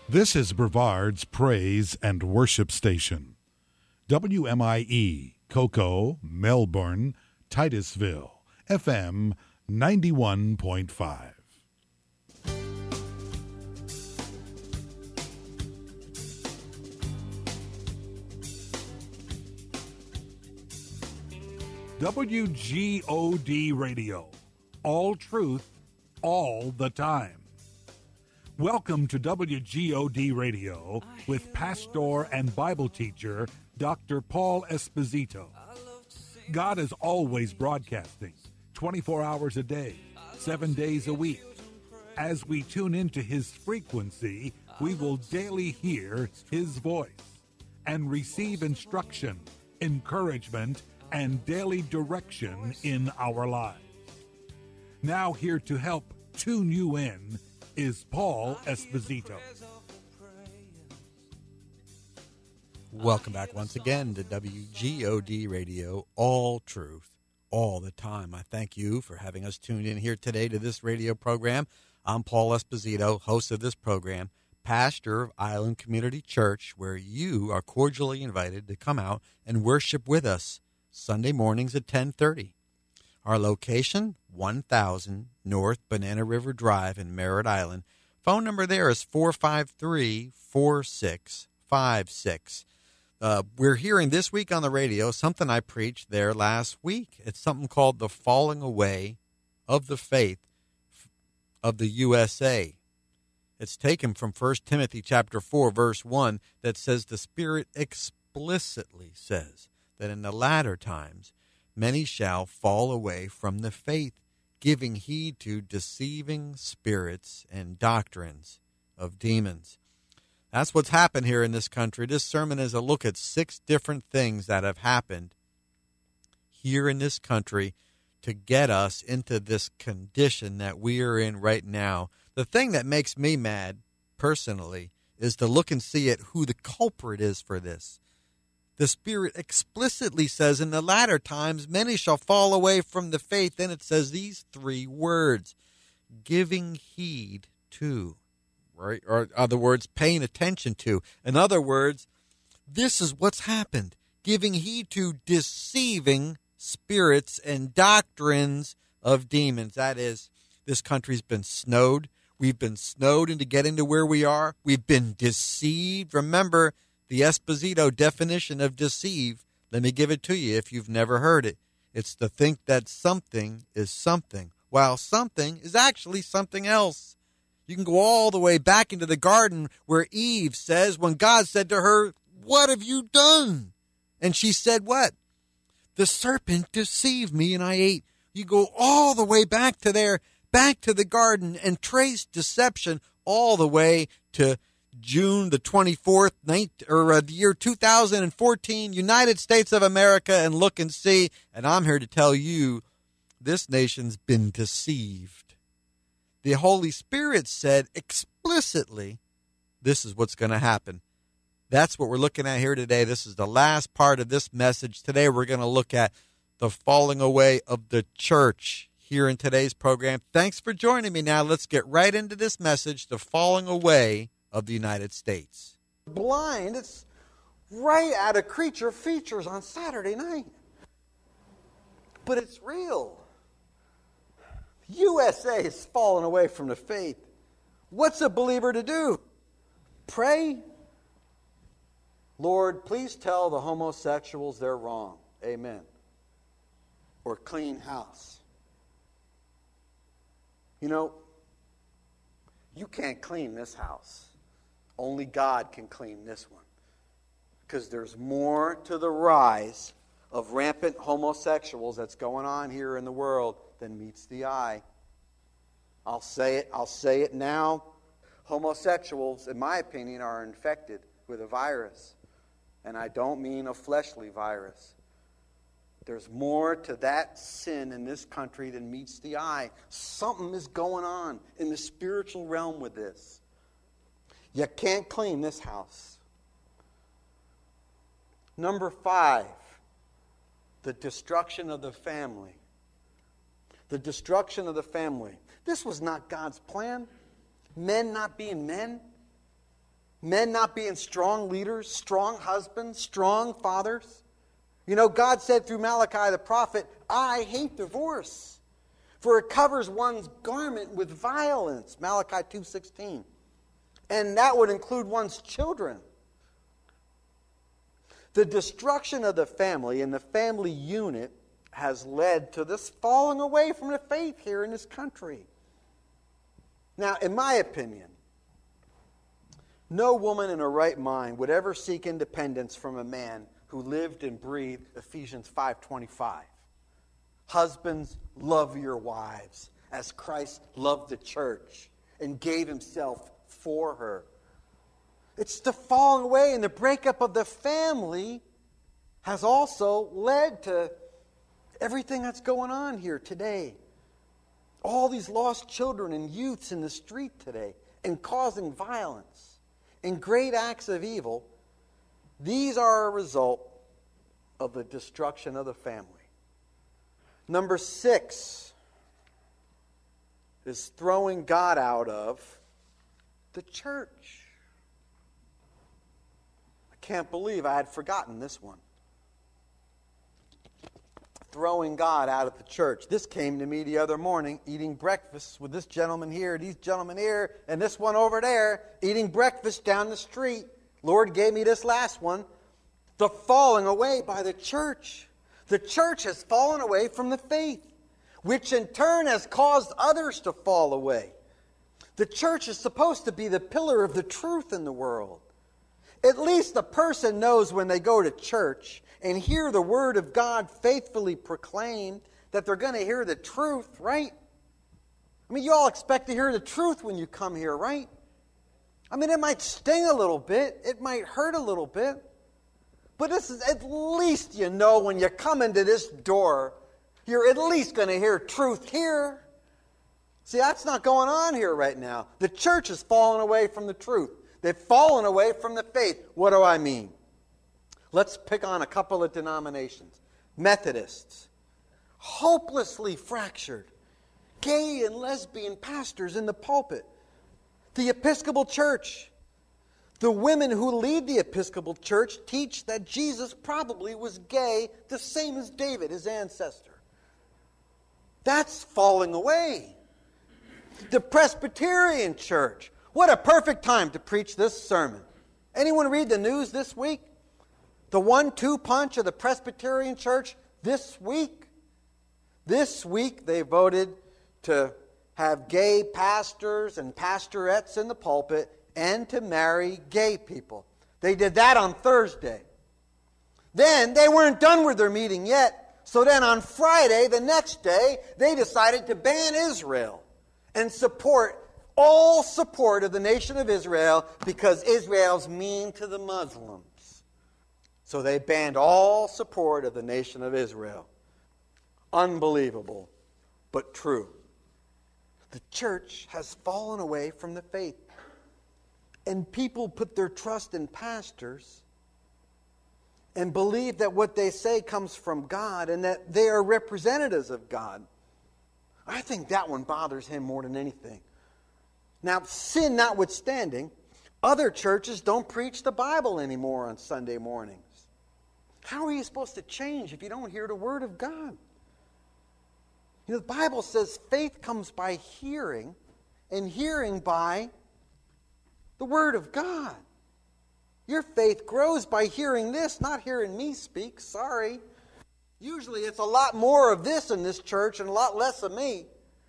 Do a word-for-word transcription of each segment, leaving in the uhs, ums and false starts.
This is Brevard's Praise and Worship Station. W M I E, Cocoa, Melbourne, Titusville, F M ninety-one point five. W G O D Radio. All truth, all the time. Welcome to W G O D Radio with pastor and Bible teacher Doctor Paul Esposito. God is always broadcasting, twenty-four hours a day, seven days a week. As we tune into his frequency, we will daily hear his voice and receive instruction, encouragement, and daily direction in our lives. Now here to help tune you in is Paul Esposito. Welcome back once again to W G O D Radio, all truth, all the time. I thank you for having us tuned in here today to this radio program. I'm Paul Esposito, host of this program, pastor of Island Community Church, where you are cordially invited to come out and worship with us Sunday mornings at ten thirty. Our location, one thousand North Banana River Drive in Merritt Island. Phone number there is four five three, four six five six. Uh, we're hearing this week on the radio something I preached there last week. It's something called the falling away of the faith of the U S A. It's taken from First Timothy chapter four, verse one, that says the Spirit explicitly says that in the latter times many shall fall away from the faith, giving heed to deceiving spirits and doctrines of demons. That's what's happened here in this country. This sermon is a look at six different things that have happened here in this country to get us into this condition that we are in right now. The thing that makes me mad, personally, is to look and see at who the culprit is for this. The Spirit explicitly says, in the latter times, many shall fall away from the faith. Then it says these three words, giving heed to, right? Or other words, paying attention to. In other words, this is what's happened. Giving heed to deceiving spirits and doctrines of demons. That is, this country's been snowed. We've been snowed into getting to where we are. We've been deceived. Remember, the Esposito definition of deceive, let me give it to you if you've never heard it. It's to think that something is something, while something is actually something else. You can go all the way back into the garden where Eve says, when God said to her, "What have you done?" And she said what? "The serpent deceived me and I ate." You go all the way back to there, back to the garden, and trace deception all the way to June the twenty-fourth, or uh, the year two thousand fourteen, United States of America, and look and see. And I'm here to tell you, this nation's been deceived. The Holy Spirit said explicitly, this is what's going to happen. That's what we're looking at here today. This is the last part of this message. Today we're going to look at the falling away of the church here in today's program. Thanks for joining me. Now let's get right into this message, the falling away of the United States. Blind, it's right out of Creature Features on Saturday night. But it's real. U S A is falling away from the faith. What's a believer to do? Pray. Lord, please tell the homosexuals they're wrong. Amen. Or clean house. You know, you can't clean this house. Only God can clean this one. Because there's more to the rise of rampant homosexuals that's going on here in the world than meets the eye. I'll say it, I'll say it now. Homosexuals, in my opinion, are infected with a virus. And I don't mean a fleshly virus. There's more to that sin in this country than meets the eye. Something is going on in the spiritual realm with this. You can't clean this house. Number five, the destruction of the family. The destruction of the family. This was not God's plan. Men not being men. Men not being strong leaders, strong husbands, strong fathers. You know, God said through Malachi the prophet, I hate divorce, for it covers one's garment with violence. Malachi two sixteen. And that would include one's children. The destruction of the family and the family unit has led to this falling away from the faith here in this country. Now, in my opinion, no woman in her right mind would ever seek independence from a man who lived and breathed Ephesians five twenty-five. Husbands, love your wives as Christ loved the church and gave himself for her. It's the falling away and the breakup of the family has also led to everything that's going on here today. All these lost children and youths in the street today and causing violence and great acts of evil. These are a result of the destruction of the family. Number six is throwing God out of the church. I can't believe I had forgotten this one. Throwing God out of the church. This came to me the other morning, eating breakfast with this gentleman here, these gentlemen here, and this one over there, eating breakfast down the street. Lord gave me this last one. The falling away by the church. The church has fallen away from the faith, which in turn has caused others to fall away. The church is supposed to be the pillar of the truth in the world. At least a person knows when they go to church and hear the Word of God faithfully proclaimed that they're going to hear the truth, right? I mean, you all expect to hear the truth when you come here, right? I mean, it might sting a little bit. It might hurt a little bit. But this is at least you know when you come into this door, you're at least going to hear truth here. See, that's not going on here right now. The church has fallen away from the truth. They've fallen away from the faith. What do I mean? Let's pick on a couple of denominations. Methodists, hopelessly fractured, gay and lesbian pastors in the pulpit. The Episcopal Church, the women who lead the Episcopal Church teach that Jesus probably was gay, the same as David, his ancestor. That's falling away. The Presbyterian Church. What a perfect time to preach this sermon. Anyone read the news this week? The one two punch of the Presbyterian Church this week? This week they voted to have gay pastors and pastorettes in the pulpit and to marry gay people. They did that on Thursday. Then they weren't done with their meeting yet. So then on Friday, the next day, they decided to ban Israel and support all support of the nation of Israel because Israel's mean to the Muslims. So they banned all support of the nation of Israel. Unbelievable, but true. The church has fallen away from the faith. And people put their trust in pastors and believe that what they say comes from God and that they are representatives of God. I think that one bothers him more than anything. Now, sin notwithstanding, other churches don't preach the Bible anymore on Sunday mornings. How are you supposed to change if you don't hear the Word of God? You know, the Bible says faith comes by hearing, and hearing by the Word of God. Your faith grows by hearing this, not hearing me speak. Sorry. Usually it's a lot more of this in this church and a lot less of me.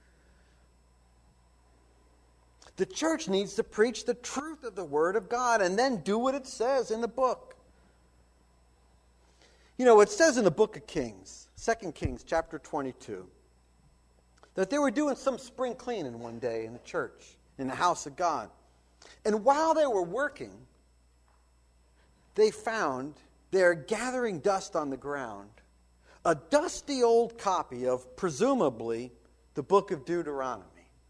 The church needs to preach the truth of the Word of God and then do what it says in the book. You know, it says in the book of Kings, Second Kings chapter twenty-two, that they were doing some spring cleaning one day in the church, in the house of God. And while they were working, they found, they're gathering dust on the ground, a dusty old copy of, presumably, the book of Deuteronomy.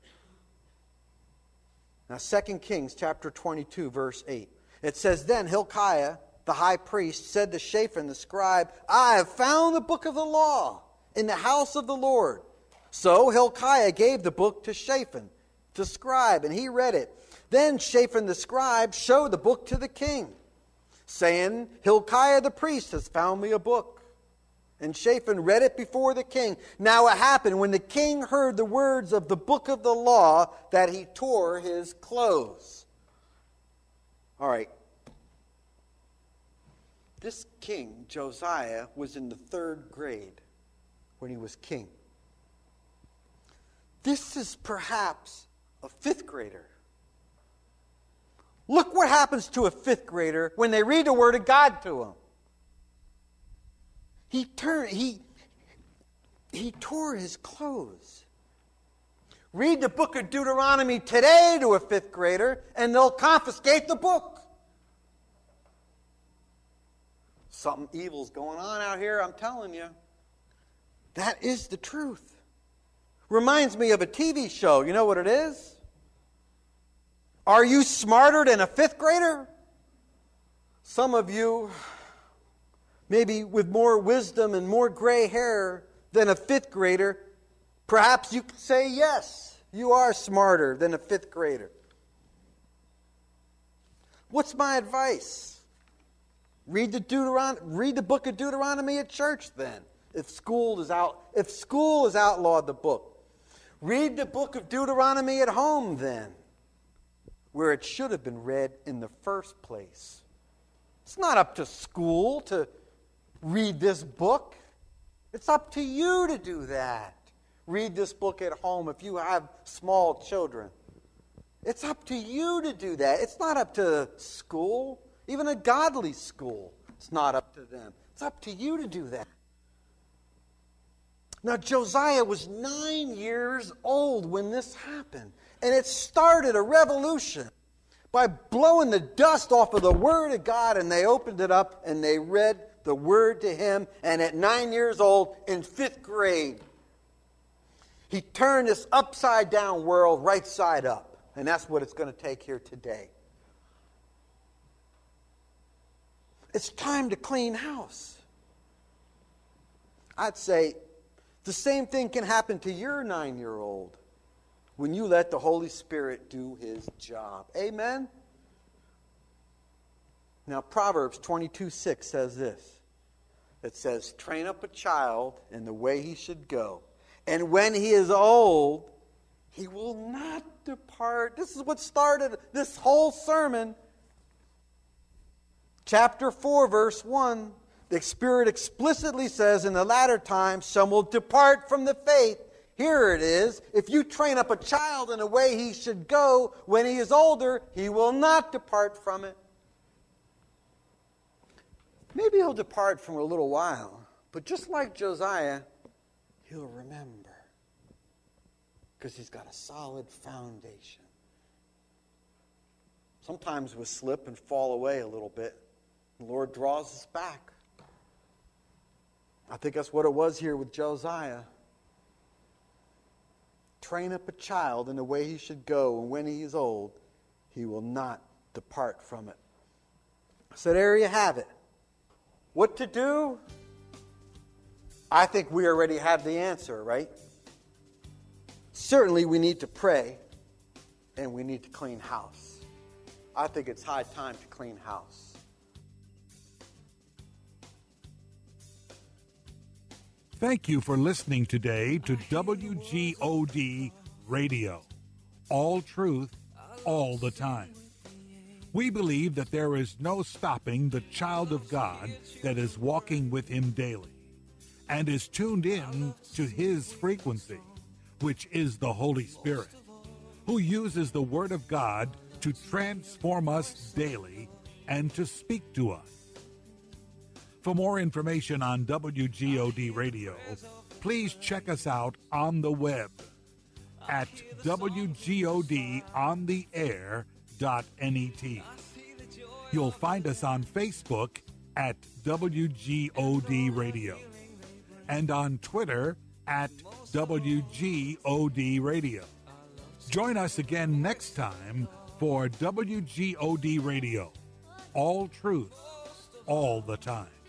Now, Second Kings chapter twenty-two, verse eight. It says, Then Hilkiah, the high priest, said to Shaphan the scribe, I have found the book of the law in the house of the Lord. So Hilkiah gave the book to Shaphan, the scribe, and he read it. Then Shaphan the scribe showed the book to the king, saying, Hilkiah the priest has found me a book. And Shaphan read it before the king. Now it happened when the king heard the words of the book of the law that he tore his clothes. All right. This king, Josiah, was in the third grade when he was king. This is perhaps a fifth grader. Look what happens to a fifth grader when they read the Word of God to him. He turned, he, he tore his clothes. Read the book of Deuteronomy today to a fifth grader, and they'll confiscate the book. Something evil's going on out here, I'm telling you. That is the truth. Reminds me of a T V show. You know what it is? Are you smarter than a fifth grader? Some of you, maybe with more wisdom and more gray hair than a fifth grader, perhaps you could say yes, you are smarter than a fifth grader. What's my advice? Read the Deuteron- read the book of Deuteronomy at church then. If school is out, if school has outlawed the book, read the book of Deuteronomy at home then, where it should have been read in the first place. It's not up to school to read this book. It's up to you to do that. Read this book at home if you have small children. It's up to you to do that. It's not up to school, even a godly school. It's not up to them. It's up to you to do that. Now, Josiah was nine years old when this happened. And it started a revolution by blowing the dust off of the Word of God, and they opened it up and they read the Word to him. And at nine years old, in fifth grade, he turned this upside down world right side up. And that's what it's going to take here today. It's time to clean house. I'd say the same thing can happen to your nine-year-old when you let the Holy Spirit do His job. Amen? Now, Proverbs twenty-two six says this. It says, train up a child in the way he should go, and when he is old, he will not depart. This is what started this whole sermon. Chapter four, verse one, the Spirit explicitly says, in the latter times, some will depart from the faith. Here it is. If you train up a child in the way he should go, when he is older, he will not depart from it. Maybe he'll depart for a little while, but just like Josiah, he'll remember. Because he's got a solid foundation. Sometimes we slip and fall away a little bit. The Lord draws us back. I think that's what it was here with Josiah. Train up a child in the way he should go, and when he is old, he will not depart from it. So there you have it. What to do? I think we already have the answer, right? Certainly we need to pray, and we need to clean house. I think it's high time to clean house. Thank you for listening today to W G O D Radio. All truth, all the time. We believe that there is no stopping the child of God that is walking with Him daily and is tuned in to His frequency, which is the Holy Spirit, who uses the Word of God to transform us daily and to speak to us. For more information on W G O D Radio, please check us out on the web at w g o d on the air dot net. You'll find us on Facebook at W G O D Radio and on Twitter at W G O D Radio. Join us again next time for W G O D Radio. All truth, all the time.